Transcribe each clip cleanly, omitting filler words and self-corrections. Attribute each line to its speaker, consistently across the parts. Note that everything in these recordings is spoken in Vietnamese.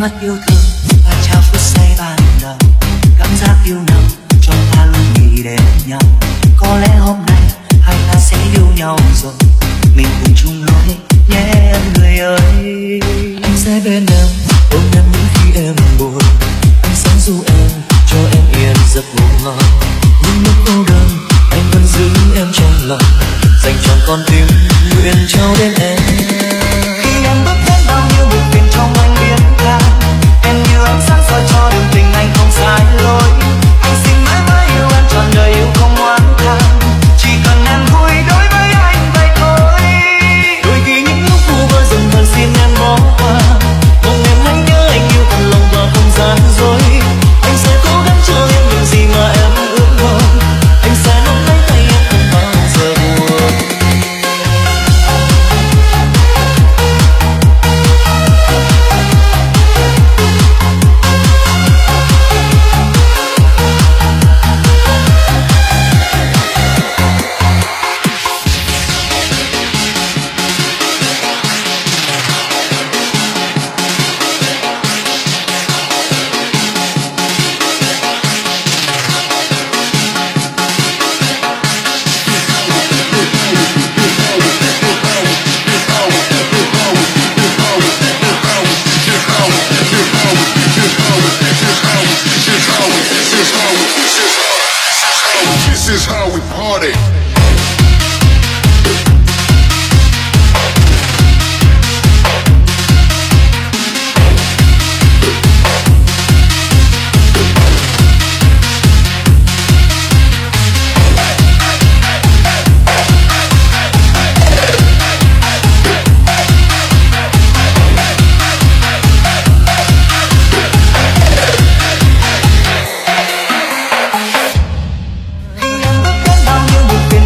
Speaker 1: mắt yêu thương và trao phút say ban đầu. Cảm giác yêu nồng cho ta luôn nghĩ đến nhau. Có lẽ hôm nay hai ta sẽ yêu nhau rồi, mình cùng chung lối nhé em người ơi. Anh sẽ bên em, ôm em những khi em buồn. Anh sẽ ru em, cho em yên giấc ngủ ngon. Nhưng lúc cô đơn, anh vẫn giữ em trong lòng, dành trọn con tim nguyện trao đến em. Khi em bước đến bao nhiêu buồn phiền trong anh biến ra, em như ánh sáng soi cho đường tình anh không sai lối. Anh xin mãi mãi yêu em trọn đời, yêu không oán than, chỉ cần em vui đối với anh vậy thôi. Đôi khi những lúc vu vơ dần dần xin em bỏ qua, mong em hãy nhớ anh yêu thật lòng và không gian dối. Anh sẽ cố gắng cho em những gì mà em ước mong, anh sẽ nắm lấy tay em không bao giờ buồn.
Speaker 2: This is how we party.
Speaker 1: Bao nhiêu buồn phiền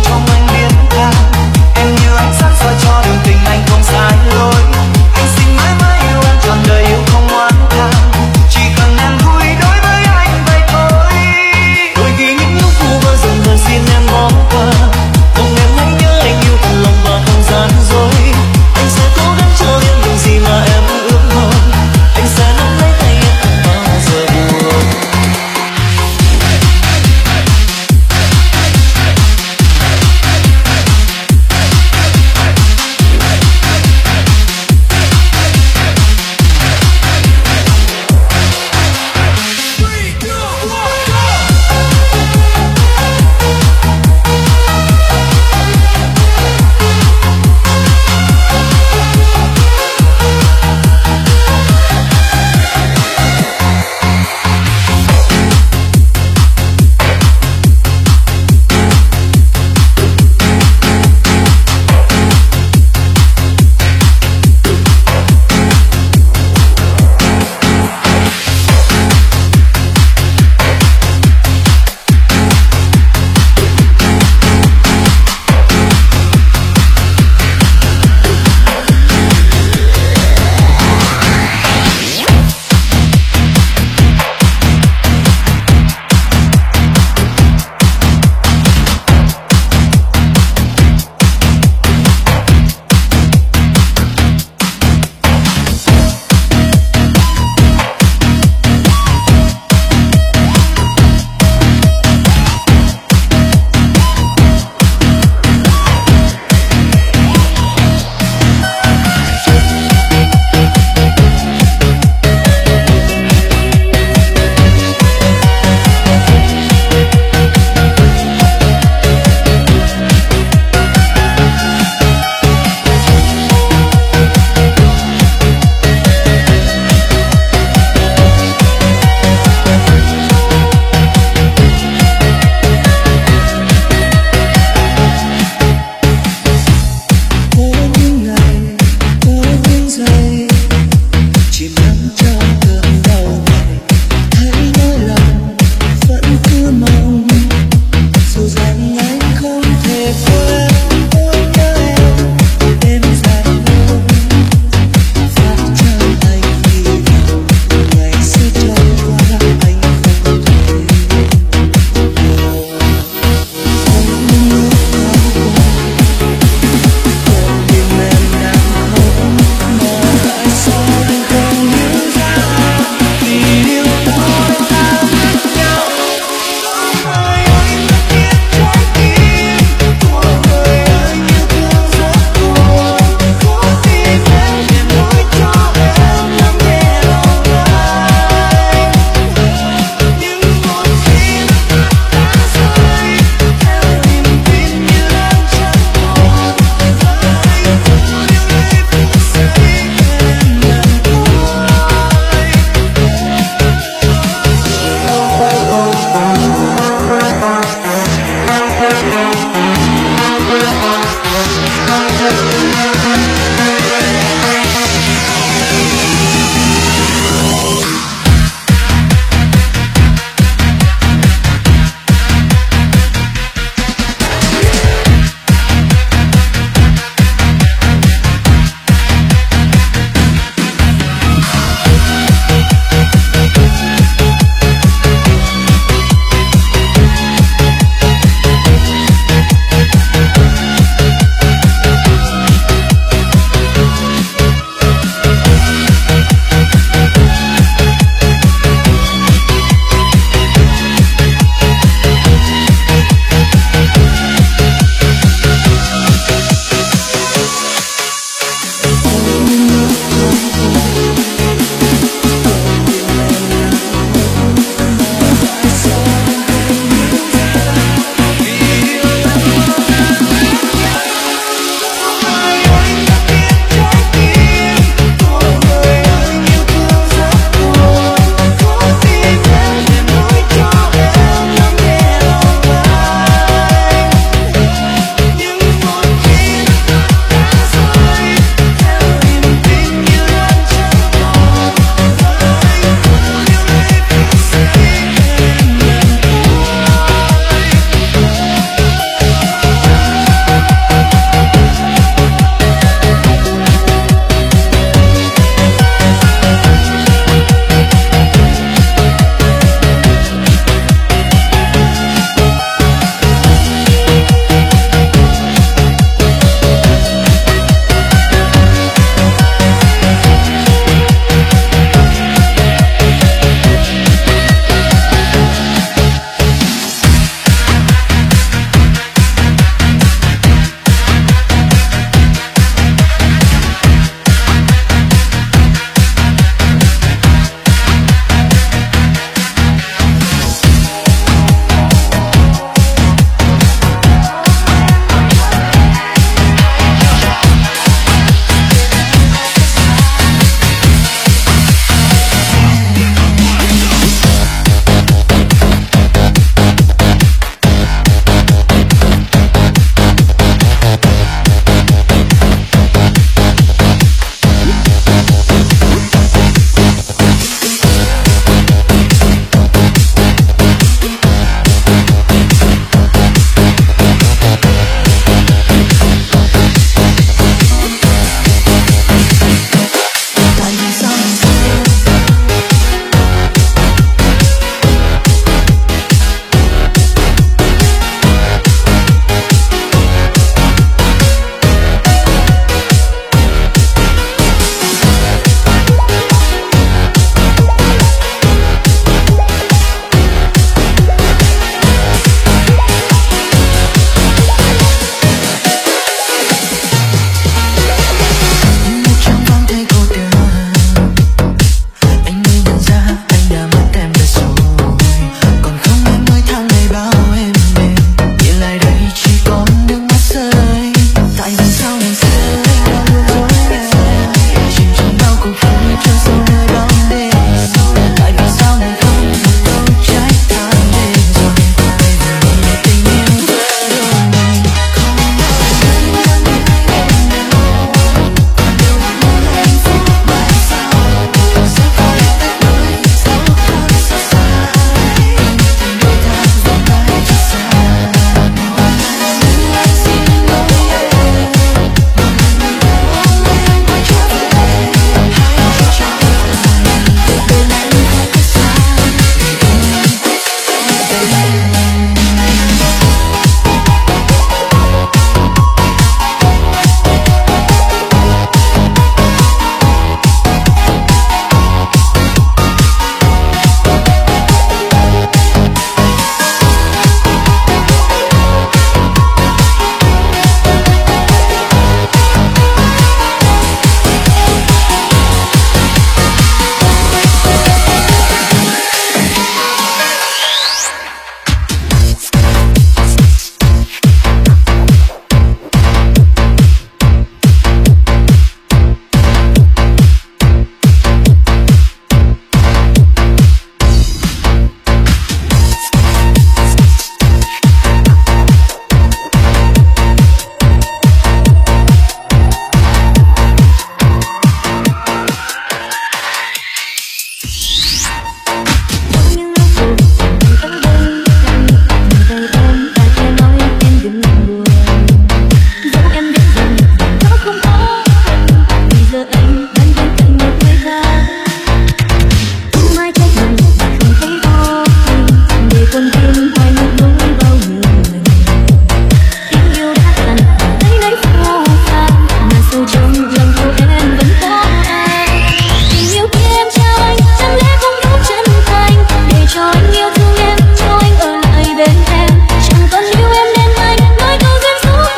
Speaker 2: dẫu em biết rằng nó không có thật, vì giờ anh đang bên cạnh một người khác. Không ai trách mình không thấy có tình, để con tim hoài ngược lối bao người. Tình yêu đã dần lấy lấy vô vàn, mà sâu trong lòng của em vẫn có anh. Tình yêu kia em trao anh chẳng lẽ không đủ chân thành, để cho anh yêu thương em, cho anh ở lại bên em. Chẳng còn yêu em nên anh nói câu duyên số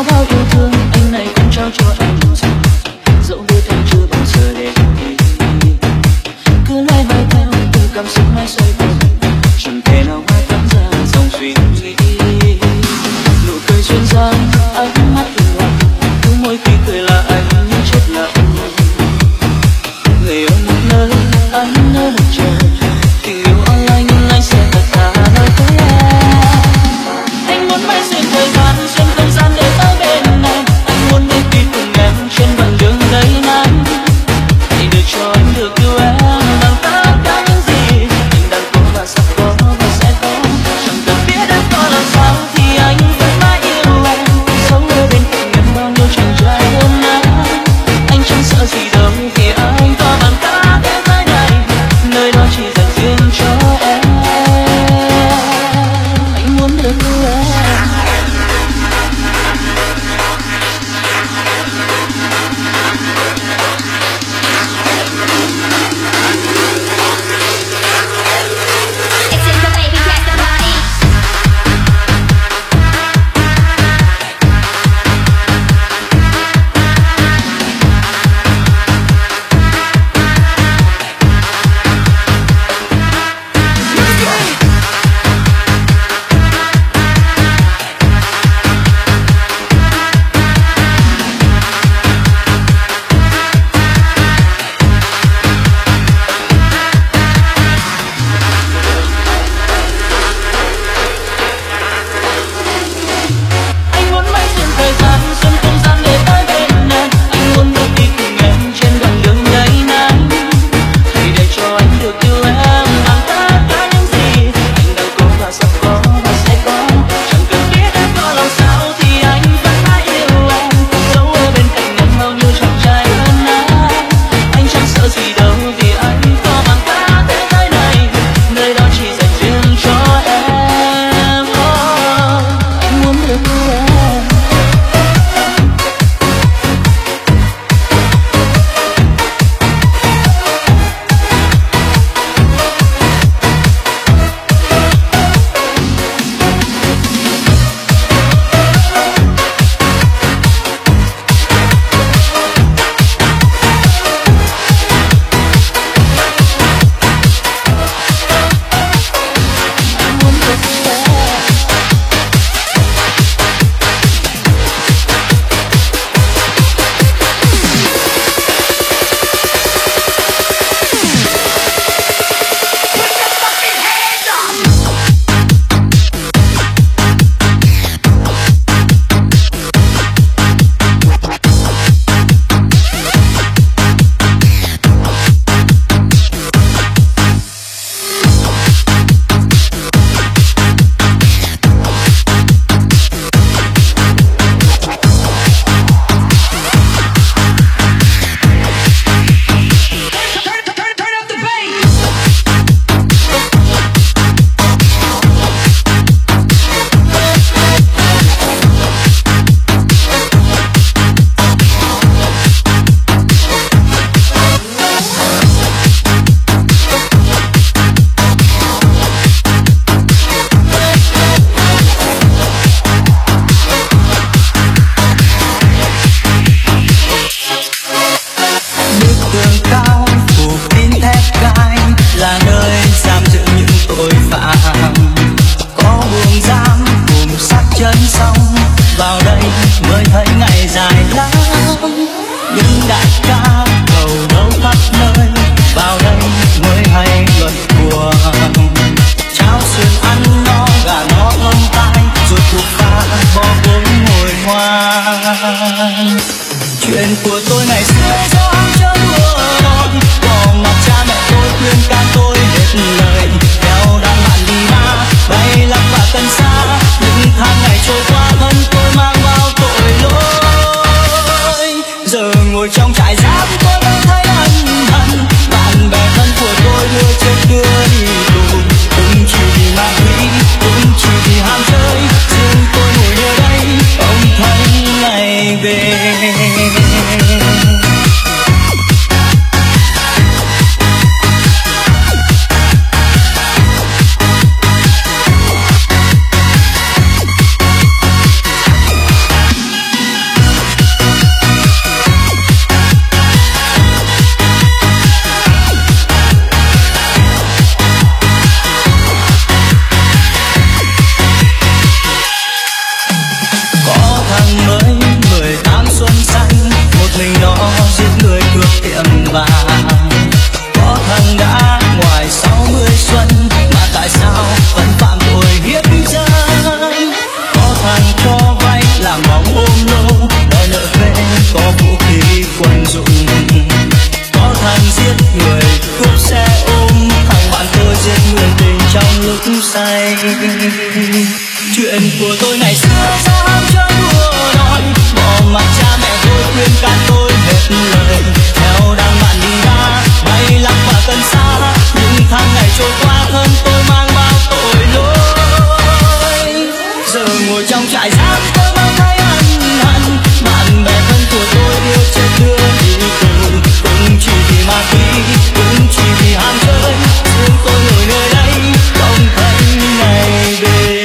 Speaker 2: có bao yêu thương anh này cũng trao cho em rồi, dẫu biết em chưa bao giờ để ý. Cứ loay hoay theo từng cảm xúc mãi xoay vòng, chẳng thể nào mai tắm ra dòng suy nghĩ. Nụ cười duyên dáng, ánh mắt hiền hòa, cứ mỗi khi cười là anh như chết lặng. Người yêu một nơi, anh nơi một trời, tình yêu online nhưng anh sẽ thật thà nói với em. Anh muốn mãi xuyên thời gian, xuyên không gian để tới bên em. Anh muốn đi đi cùng em trên đoạn đường đầy nắng. Hãy để cho anh được yêu em bằng tất cả những gì anh đang có và sắp có và sẽ có. Chẳng cần biết em có làm sao thì anh vẫn mãi yêu em. Sống ở bên cạnh em bao nhiêu chàng trai hơn anh. Anh chẳng sợ gì đâu vì anh có bằng cả thế giới này, nơi đó chỉ dành riêng cho em. Anh muốn được yêu em.
Speaker 1: những đại ca cầu đâu khắp nơi, vào đây mới hay luận cuồng. Cháo sườn ăn no, gà no ôm tai, rồi cuộc pha bò gối ngồi ngoan. Chuyện của tôi ngày xưa gió chớ buồn, bỏ mặc cha mẹ tôi khuyên can tôi hết lời. Theo đàn bạn đi ba bay lạc và cần xa, những tháng ngày trôi qua thân tôi mang bao tội lỗi. thằng mới 18 xuân xanh, một mình nó giết người cướp tiệm vàng. Có thằng đã ngoài 60 xuân mà tại sao vẫn phạm tội hiếp dâm. Có thằng cho vay làm bóng ôm lô, đòi nợ về có vũ khí quân dụng. Có thằng giết người cướp xe ôm, thằng bạn tôi giết người tình trong lúc say. Chuyện của tôi ngày xưa dám chơi đùa đòi, bỏ mặt cha mẹ tôi khuyên can tôi hết lời. Theo đám bạn đi ra bay lắc và cần xa, những tháng ngày trôi qua thân tôi mang bao tội lỗi. Giờ ngồi trong trại giam tôi mang thấy ân hận, bạn bè thân của tôi đưa chết đưa đi tù. Cũng chỉ vì ma túy, cũng chỉ vì ham chơi, riêng tôi ngồi nơi đây không thấy ngày về.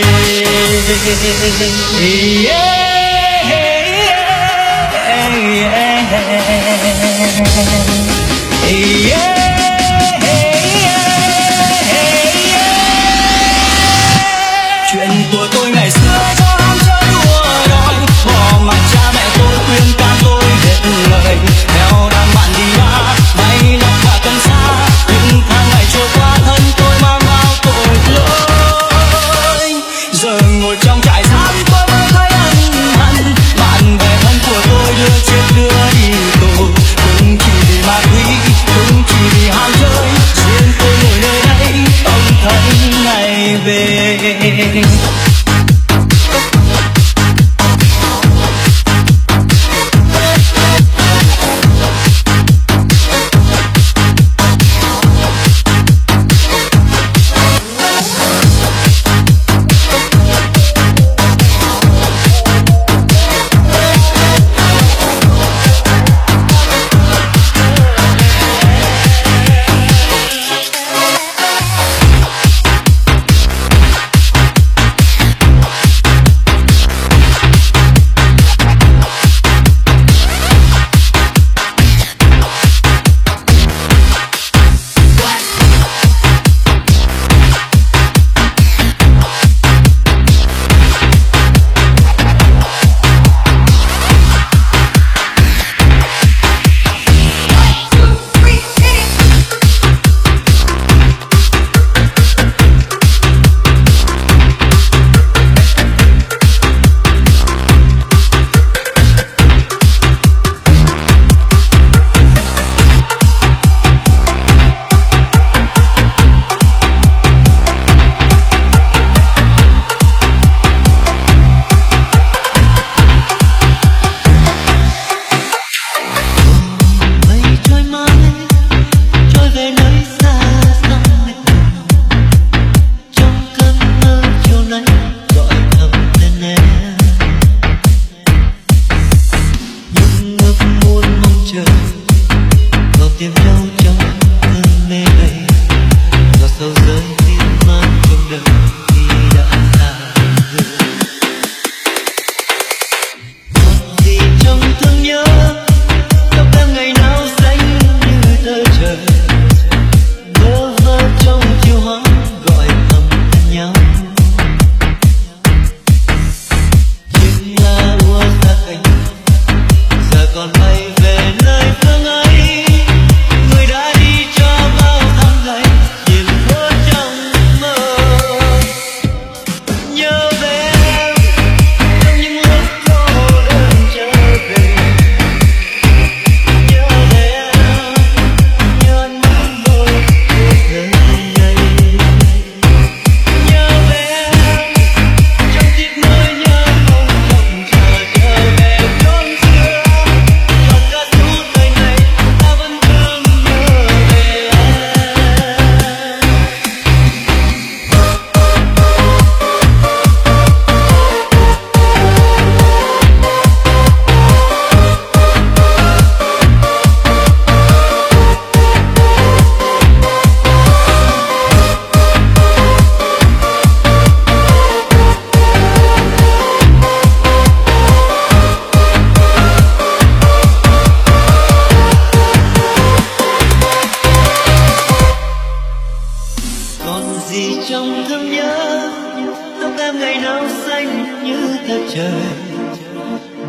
Speaker 1: Chuyện của tôi ngày xưa do ham chơi đùa đòi, bỏ mặc cha mẹ tôi khuyên can tôi hết lời. Theo đám bạn đi ra bay lắc và cần xa, những tháng ngày trôi qua thân tôi mang bao tội lỗi. Giờ ngồi trong trại giam tôi mới thấy ân hận, bạn bè thân của tôi đưa chết đưa đi tù. Cũng chỉ vì ma túy, cũng chỉ vì ham chơi, riêng tôi ngồi nơi đây không thấy ngày về.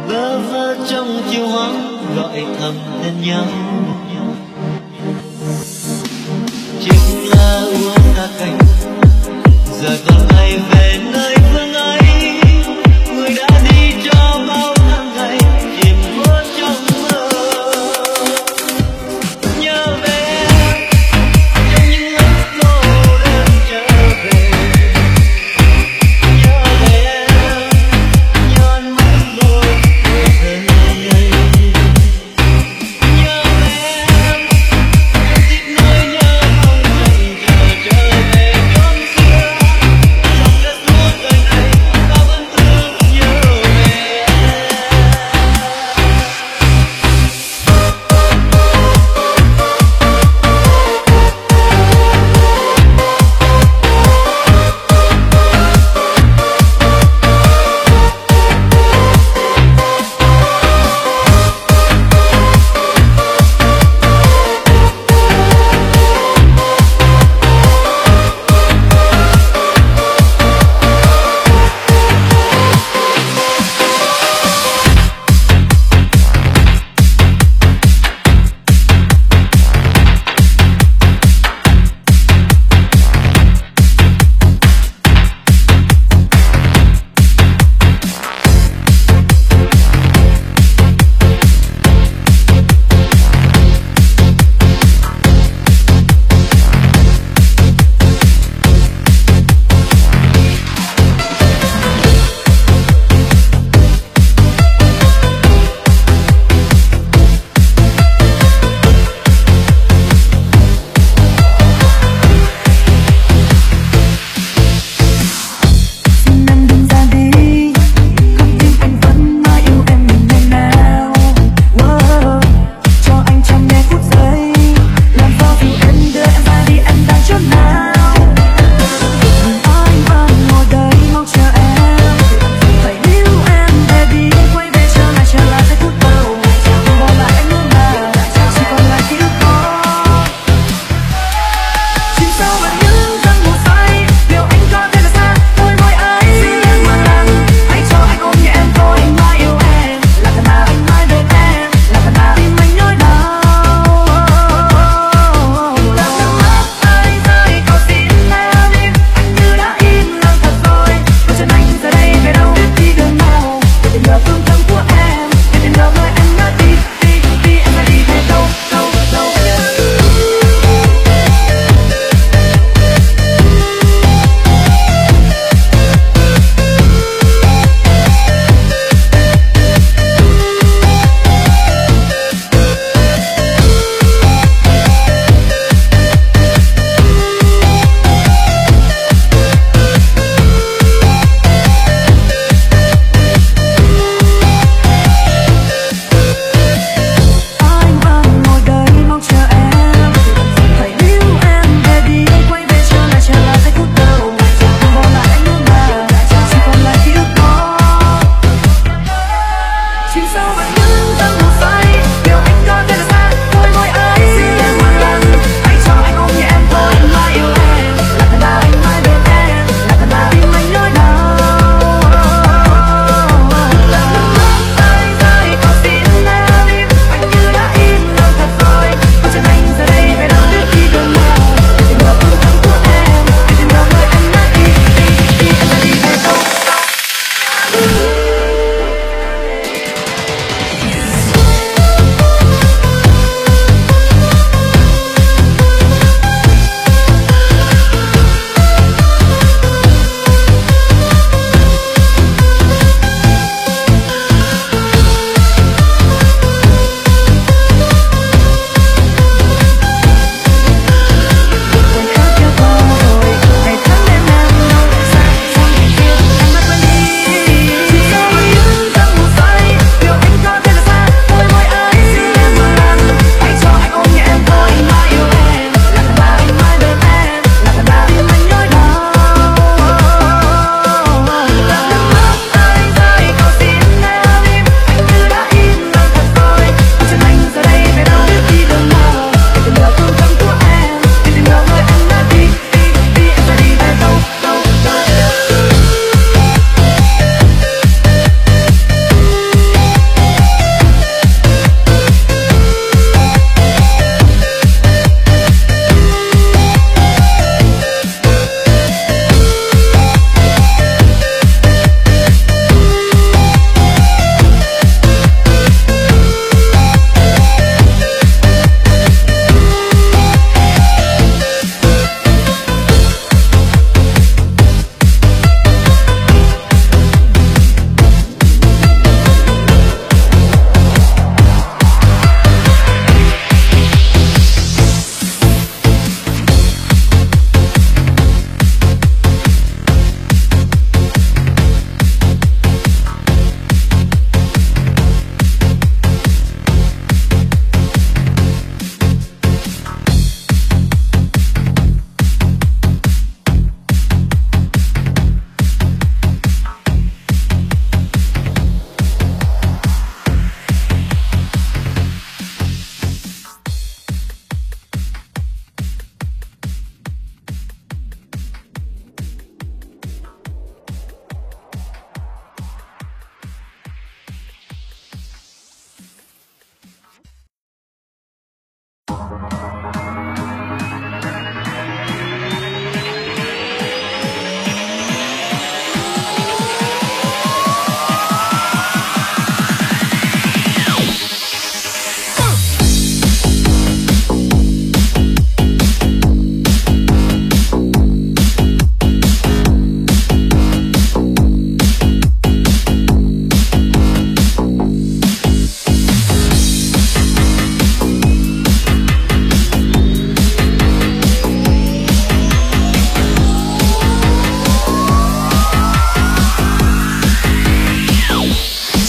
Speaker 1: bơ vơ trong chiều hoang gọi thầm tên nhau. Chính là uống ta cánh giờ còn ngày về nơi phương ấy, người đã đi cho bao tháng ngày chìm khuất trong mơ. Nhớ về trong những lúc cô đơn trở về, nhớ về nhớ ánh mắt tôi rơi nhớ về em thích nỗi nhớ không chần chờ trở về chốn xưa. Dòng đất nuốt đời này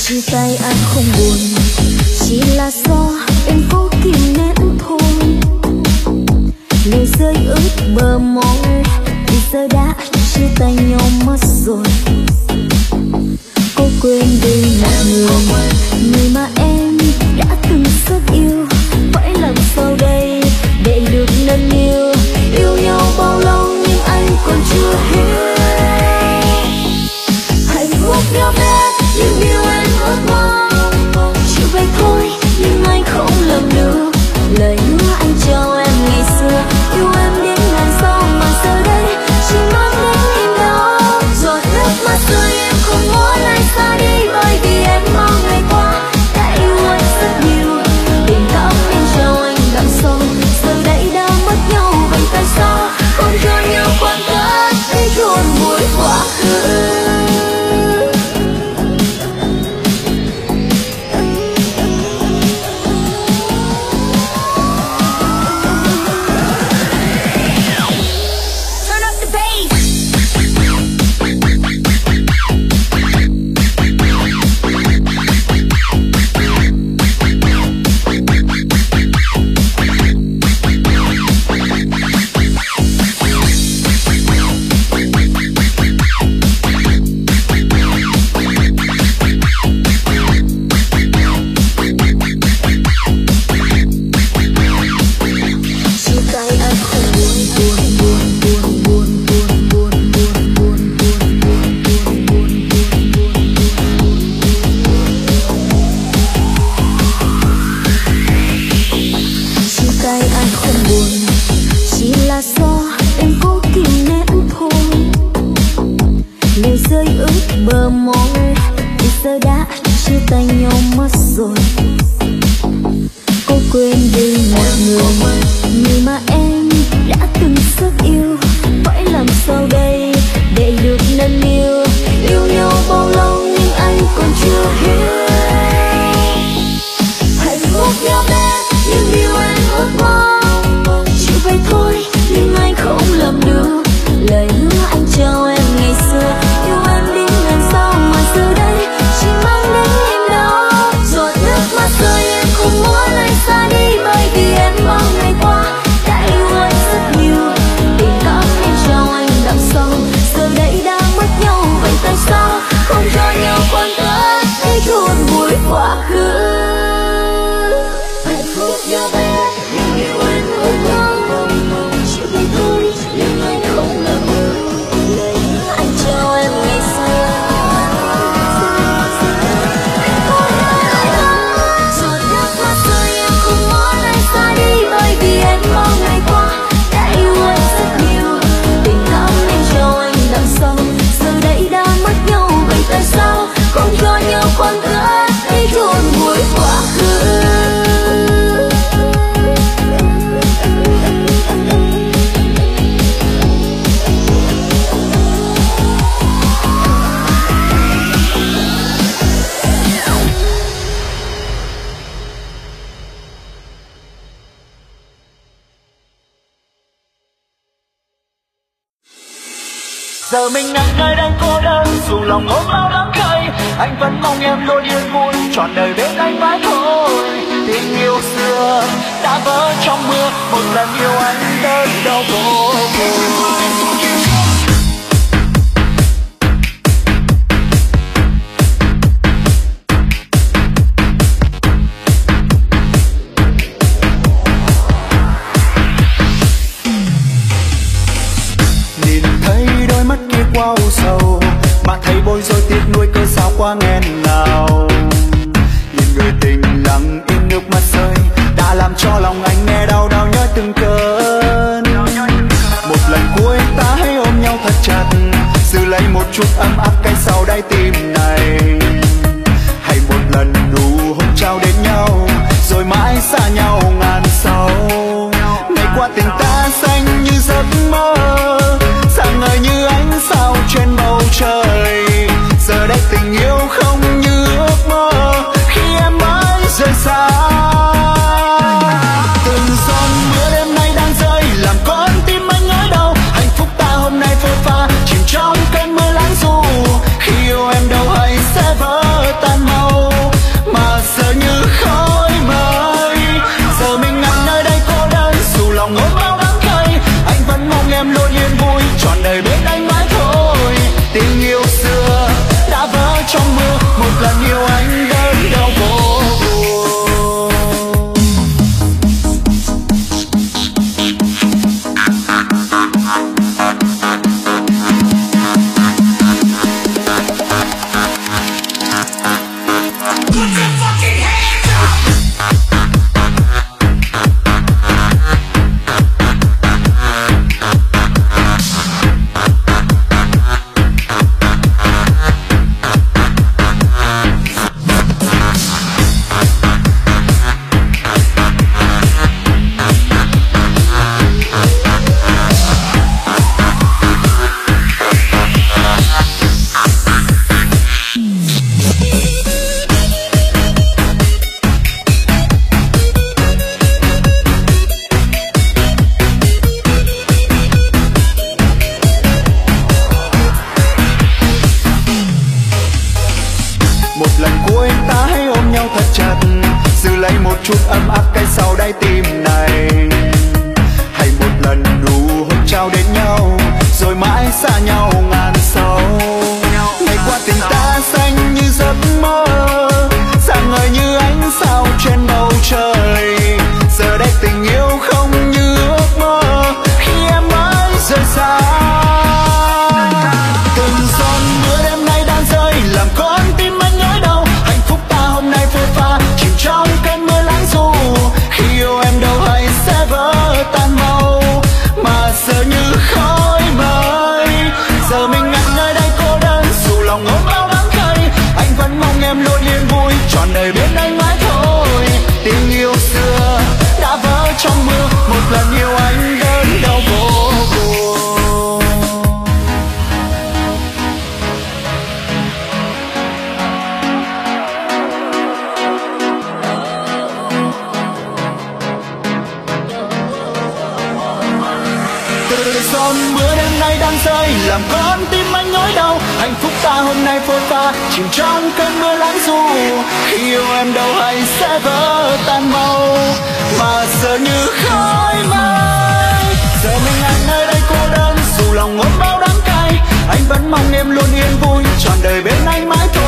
Speaker 2: chia tay anh không buồn, chỉ là do em cố kìm nén thôi. Lời rơi ướt bờ môi, vì giờ đã chia tay nhau mất rồi. Cô quên đi một người mà em đã từng rất yêu. Phải làm sao đây để được nâng niu? Yêu nhau bao lâu nhưng anh còn chưa hiểu. Hạnh phúc nhỏ bé nhưng điều em ước mong. Chịu vậy thôi nhưng anh không làm được lời hứa anh cho em ngày xưa. Yêu em đến ngàn sau mà giờ đây chỉ mang đến niềm đau. Giọt nước mắt rơi em không muốn anh xa đi, bởi vì em mong ngày qua đã yêu anh rất nhiều. Tình cảm em trao anh đằng sau giờ đây đã mất nhau, vậy tại sao không cho nhau khoảng cách để chôn vùi quá khứ? Bờ môi vì giờ đã chia tay nhau mất rồi. Cô quên đi một người mà em đã từng rất yêu. Phải làm sao đây để được nâng niu? Yêu nhau bao lâu nhưng anh còn chưa hiểu. Hạnh phúc nhỏ bé nhưng điều anh ước mong. Chịu vậy thôi nhưng anh không làm được lời hứa anh cho em ngày xưa. Yêu em đến ngàn sau mà giờ đây chỉ mang đến niềm đau. Giọt nước mắt rơi em không muốn anh xa đi, bởi vì em mong ngày qua đã yêu anh rất nhiều. Tình cảm em trao anh đằng sau giờ đây đã mất nhau, vậy tại sao không cho nhau khoảng cách để chôn vùi quá khứ? Hạnh phúc nhỏ bé nhưng yêu anh ước mong. Chịu vậy thôi nhưng anh không làm được lời hứa anh cho em ngày xưa. Giọt nước mắt rơi em không muốn anh xa đi, bởi vì em mong ngày qua đã yêu anh rất nhiều. Tình cảm em cho anh đằng sau giờ đây đã mất nhau, vậy tại sao không cho nhau khoảng cách để chôn vùi quá khứ?
Speaker 1: Giờ mình nặng nơi đang cô đơn, dù lòng ôm bao đắng cay, anh vẫn mong em luôn yên vui, trọn đời bên anh mãi thôi. Tình yêu xưa đã vỡ trong mưa, một lần yêu anh đớn đau vô cùng. Qua u sầu mà thấy bối rối tiếc nuối, cớ sao quá nghẹn ngào. Nhìn người tình lặng im nước mắt rơi đã làm cho lòng anh nghe đau đau nhói từng cơn. Một lần cuối ta hãy ôm nhau thật chặt, giữ lấy một chút ấm áp cái sau đáy tim này. Hay một lần đủ hôn trao đến nhau rồi mãi xa nhau ngàn sau. Ngày qua tình ta xanh như giấc mơ, sáng ngời như ánh sao trên bầu trời. Giờ đây tình yêu không như ước mơ khi em mới rời xa. Từng giọt mưa đêm nay đang rơi làm con tim anh ở đâu. Hạnh phúc ta hôm nay phôi pha chìm trong cơn mưa lãng du. Khi yêu em đâu hay sẽ vỡ
Speaker 3: cuối ta hãy ôm nhau thật chặt, giữ lấy một chút ấm áp cái sau đáy tim này. Hãy một lần đủ hôn trao đến nhau, rồi mãi xa nhau ngàn sâu. Ngày qua tình ta xanh như giấc mơ, sáng ngời như ánh sao trên bầu trời. Giờ đây tình yêu không như ước mơ khi em mới rời xa. Từng giọt mưa đêm nay đang rơi làm con tim anh nhói đau. Hạnh phúc ta hôm nay phôi pha chìm trong cơn mưa lãng du. Khi yêu em đâu hay sẽ vỡ tan mau, mà giờ như khói mây. Giờ mình ngặt nơi đây cô đơn, dù lòng ôm bao đắng cay. Anh vẫn mong em luôn yên vui, trọn đời bên anh mãi thôi. Tình yêu xưa đã vỡ trong mưa, một lần yêu anh đớn đau vô cùng. Từ giọt mưa đêm nay đang rơi làm con tim anh nhói đau. Hạnh phúc ta hôm nay phôi pha chìm trong cơn mưa lãng du. Khi yêu em đâu hay sẽ vỡ tan mau, mà giờ như khói mây. Giờ mình anh nơi đây cô đơn, dù lòng ôm bao đắng cay. Anh vẫn mong em luôn yên vui, trọn đời bên anh mãi thôi.